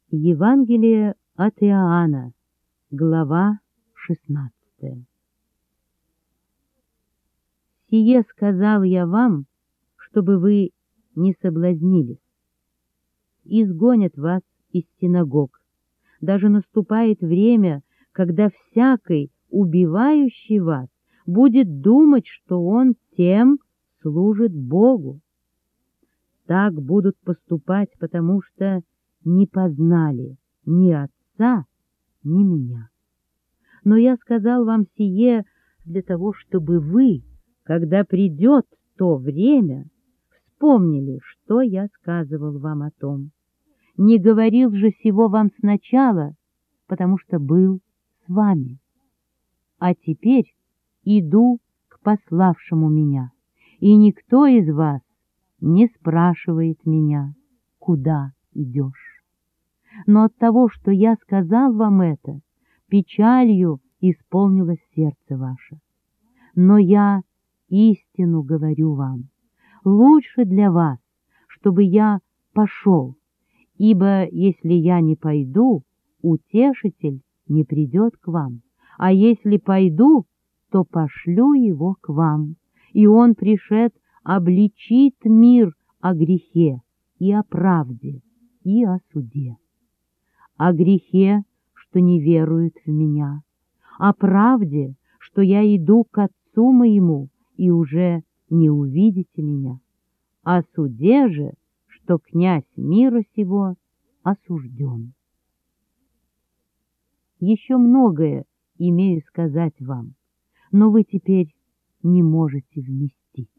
Евангелие от Иоанна, глава 16. «Сие сказал я вам, чтобы вы не соблазнились. Изгонят вас из синагог. Даже наступает время, когда всякий, убивающий вас, будет думать, что он тем служит Богу. Так будут поступать, потому что не познали ни Отца, ни Меня. Но я сказал вам сие для того, чтобы вы, когда придет то время, вспомнили, что я сказывал вам о том. Не говорил же сего вам сначала, потому что был с вами. А теперь иду к пославшему меня, и никто из вас не спрашивает меня, куда идешь. Но от того, что я сказал вам это, печалью исполнилось сердце ваше. Но я истину говорю вам, лучше для вас, чтобы я пошел, ибо если я не пойду, утешитель не придет к вам, а если пойду, то пошлю его к вам, и он пришед обличит мир о грехе и о правде и о суде. О грехе, что не веруют в меня, о правде, что я иду к Отцу моему, и уже не увидите меня, о суде же, что князь мира сего осужден. Еще многое имею сказать вам, но вы теперь не можете вместить.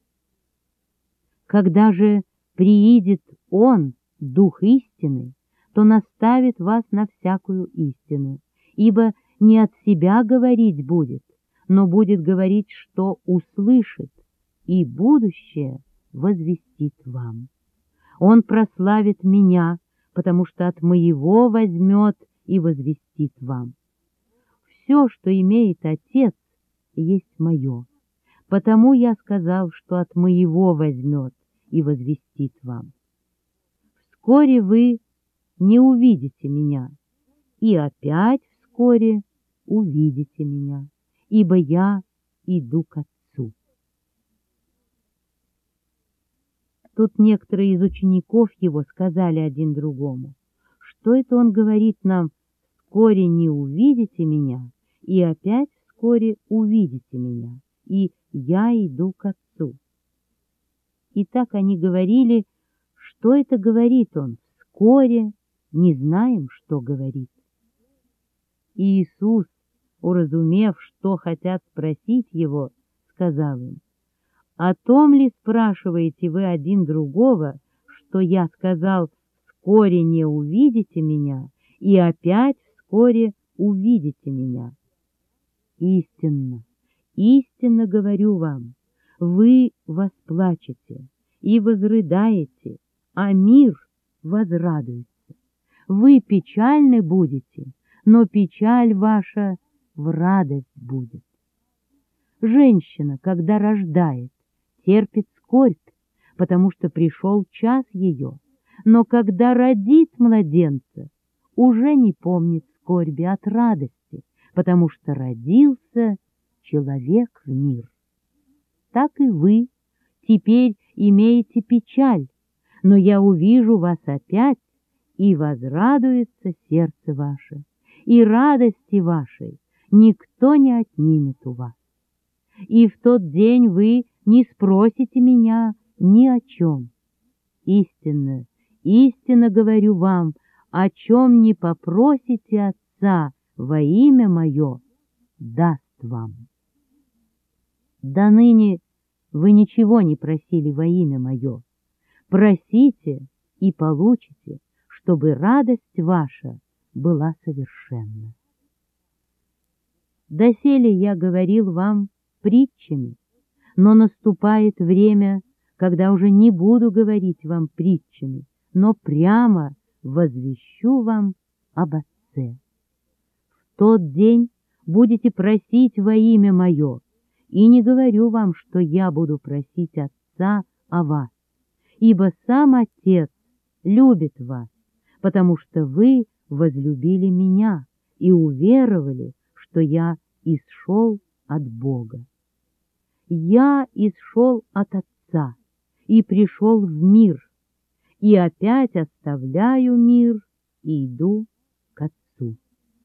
Когда же приидет Он, Дух истины, то наставит вас на всякую истину, ибо не от себя говорить будет, но будет говорить, что услышит, и будущее возвестит вам. Он прославит меня, потому что от моего возьмет и возвестит вам. Все, что имеет Отец, есть мое, потому я сказал, что от моего возьмет и возвестит вам. Вскоре вы не увидите меня, и опять вскоре увидите меня, ибо я иду к Отцу». Тут некоторые из учеников его сказали один другому: «Что это он говорит нам: вскоре не увидите меня, и опять вскоре увидите меня, и я иду к Отцу?» И так они говорили: «Что это говорит он? Вскоре не знаем, что говорит». И Иисус, уразумев, что хотят спросить его, сказал им: «О том ли спрашиваете вы один другого, что я сказал: вскоре не увидите меня, и опять вскоре увидите меня? Истинно, истинно говорю вам, вы восплачете и возрыдаете, а мир возрадуется. Вы печальны будете, но печаль ваша в радость будет. Женщина, когда рождает, терпит скорбь, потому что пришел час ее, но когда родит младенца, уже не помнит скорби от радости, потому что родился человек в мир. Так и вы теперь имеете печаль, но я увижу вас опять, и возрадуется сердце ваше, и радости вашей никто не отнимет у вас. И в тот день вы не спросите меня ни о чем. Истинно, истинно говорю вам, о чем не попросите Отца во имя Мое, даст вам. До ныне вы ничего не просили во имя Мое. Просите и получите, чтобы радость ваша была совершенна. Доселе я говорил вам притчами, но наступает время, когда уже не буду говорить вам притчами, но прямо возвещу вам об Отце. В тот день будете просить во имя Мое, и не говорю вам, что я буду просить Отца о вас, ибо сам Отец любит вас, потому что вы возлюбили меня и уверовали, что я исшел от Бога. Я исшел от Отца и пришел в мир, и опять оставляю мир и иду к Отцу.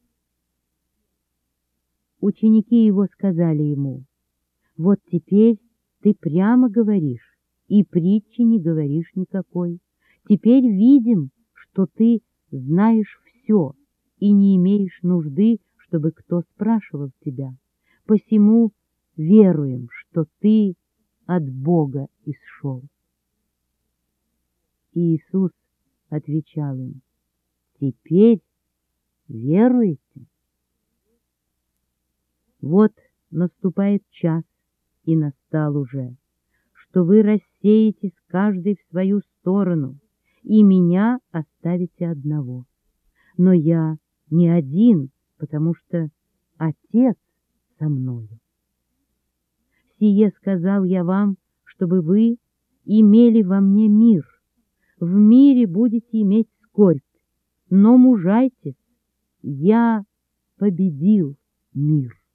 Ученики его сказали ему: вот теперь ты прямо говоришь, и притчи не говоришь никакой. Теперь видим, что ты знаешь все и не имеешь нужды, чтобы кто спрашивал тебя. Посему веруем, что ты от Бога исшел. И Иисус отвечал им: теперь веруете? Вот наступает час, и настал уже, что вы рассеетесь каждый в свою сторону, и меня оставите одного. Но я не один, потому что Отец со мною. Сие сказал я вам, чтобы вы имели во мне мир. В мире будете иметь скорбь, но мужайтесь, я победил мир.